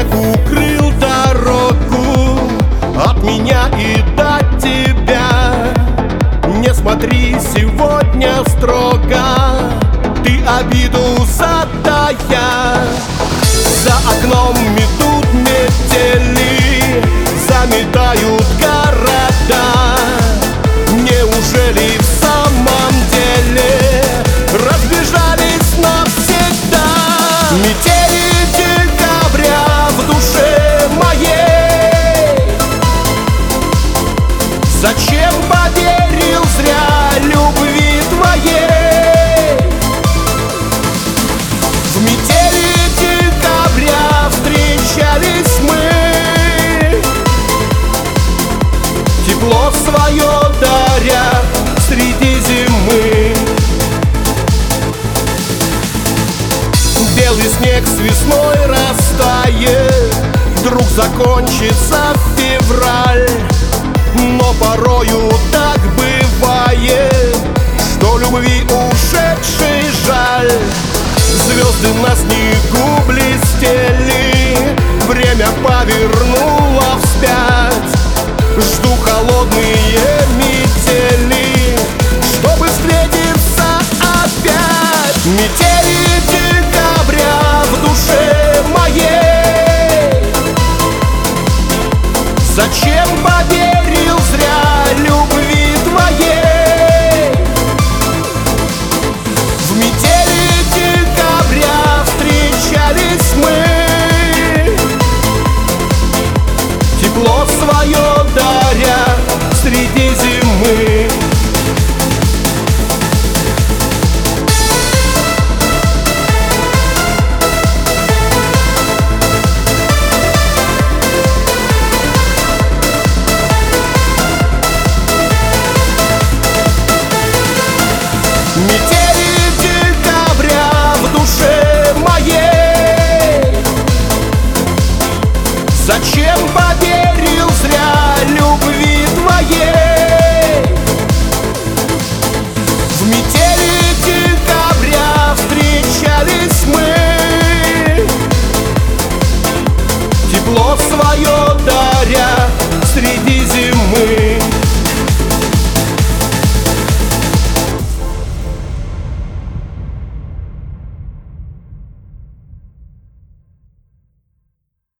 укрыл дорогу от меня и до тебя. Не смотри сегодня строго, ты обиду затая. За окном метут метели, заметают города. Неужели в самом деле разбежались навсегда? Метели декабря в душе моей. Зачем поверил зря любви твоей? В метели декабря встречались мы, тепло свое даря среди зимы. Белый снег с весной растает, вдруг закончится февраль. Но порою так бывает, что любви ушедшей жаль. Звезды на снегу блестели, время повернуло вспять. Жду холодные метели, чтобы встретиться опять. Метели декабря в душе моей. Зачем поверил зря любви твоей? В метели декабря встречались мы, тепло свое даря среди зимы. Метели декабря в душе моей. Зачем поверил зря любви твоей? В метели декабря встречались мы, тепло свое даря среди